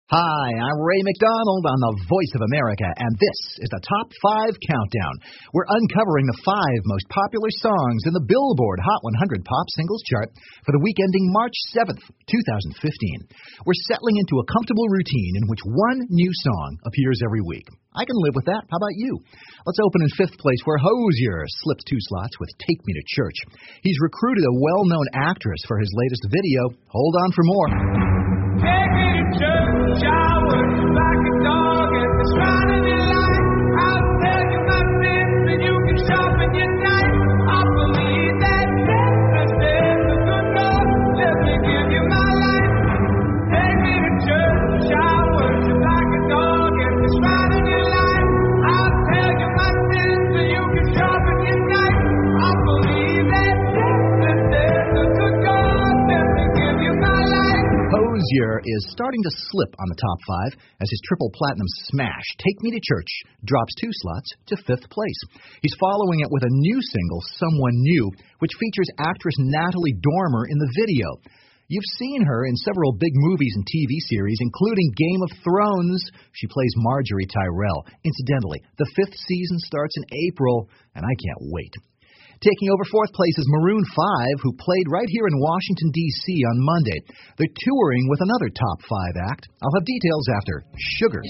Hi, I'm Ray McDonald on the Voice of America, and this is the Top 5 Countdown. We're uncovering the 5 most popular songs in the Billboard Hot 100 Pop Singles Chart for the week ending March 7th, 2015. We're settling into a comfortable routine in which one new song appears every week. I can live with that. How about you? Let's open in 5th place, where Hozier slips 2 slots with Take Me to Church. He's recruited a well-known actress for his latest video. Hold on for more. Take me to church, I worship like a dog at the shrine of your life. I'll tell you my sins and you can sharpen your knife. I believe that Jesus is a good God. Let me give you my life. Take me to church, I worship like a dog at the shrine of your life. I'll tell you my sins and you can sharpen your knife. I believe that Jesus is a good God. Let me give you my life. Hozier is starting to slip on the top 5 as his triple platinum smash, Take Me to Church, drops 2 slots to 5th place. He's following it with a new single, Someone New, which features actress Natalie Dormer in the video. You've seen her in several big movies and TV series, including Game of Thrones. She plays Marjorie Tyrell. Incidentally, the 5th season starts in April, and I can't wait. Taking over 4th place is Maroon 5, who played right here in Washington, D.C. on Monday. They're touring with another top 5 act. I'll have details after Sugar.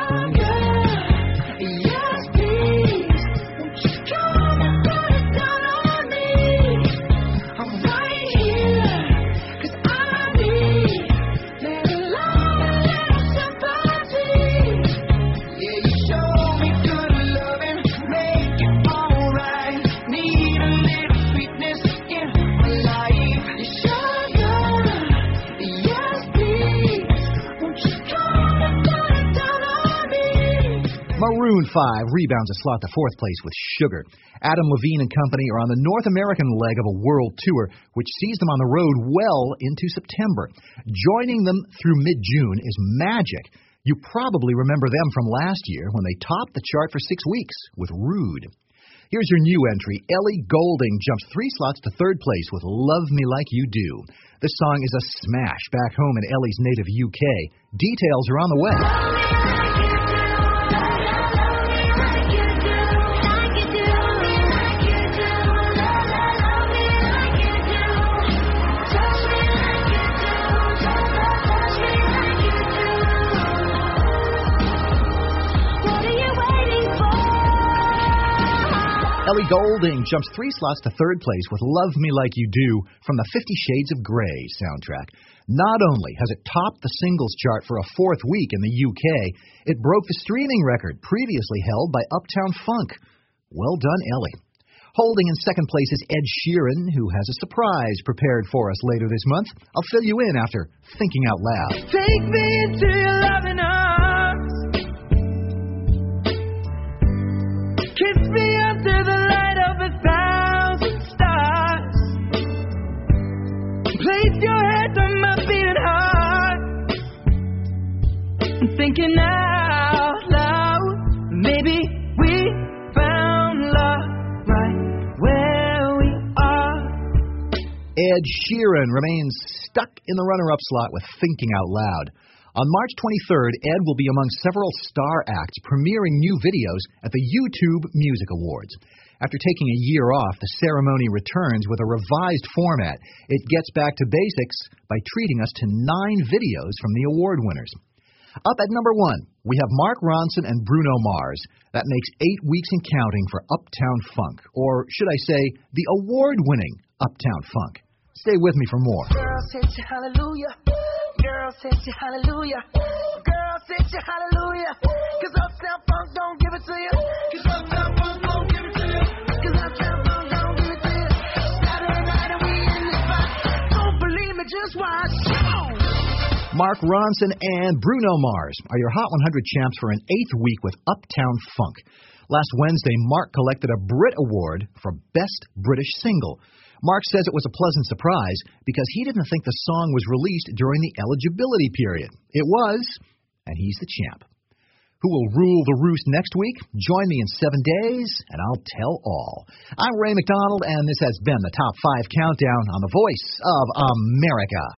Maroon 5 rebounds a slot to 4th place with Sugar. Adam Levine and company are on the North American leg of a world tour, which sees them on the road well into September. Joining them through mid-June is Magic. You probably remember them from last year when they topped the chart for 6 weeks with Rude. Here's your new entry. Ellie Goulding jumps 3 slots to 3rd place with Love Me Like You Do. This song is a smash back home in Ellie's native UK. Details are on the way. Ellie Goulding jumps 3 slots to 3rd place with Love Me Like You Do from the 50 Shades of Grey soundtrack. Not only has it topped the singles chart for a 4th week in the UK, it broke the streaming record previously held by Uptown Funk. Well done, Ellie. Holding in 2nd place is Ed Sheeran, who has a surprise prepared for us later this month. I'll fill you in after Thinking Out Loud. Take me into your loving arms. Kiss me under the light of 1,000 stars. Place your head on my beating heart. I'm thinking out loud. Maybe we found love right where we are. Ed Sheeran remains stuck in the runner-up slot with Thinking Out Loud. On March 23rd, Ed will be among several star acts premiering new videos at the YouTube Music Awards. After taking a year off, the ceremony returns with a revised format. It gets back to basics by treating us to 9 videos from the award winners. Up at number 1, we have Mark Ronson and Bruno Mars. That makes 8 weeks and counting for Uptown Funk, or should I say, the award-winning Uptown Funk. Stay with me for more. Girl, sit you hallelujah. Girl, sit you hallelujah. Girl, sit you hallelujah. 'Cause Uptown Funk don't give it to you. 'Cause Uptown Funk don't give it to you. 'Cause Uptown Funk don't give it to you. Saturday night and we in the spot. Don't believe me, just watch. Mark Ronson and Bruno Mars are your Hot 100 champs for an 8th week with Uptown Funk. Last Wednesday, Mark collected a Brit Award for Best British Single. Mark says it was a pleasant surprise because he didn't think the song was released during the eligibility period. It was, and he's the champ. Who will rule the roost next week? Join me in 7 days, and I'll tell all. I'm Ray McDonald, and this has been the Top 5 Countdown on the Voice of America.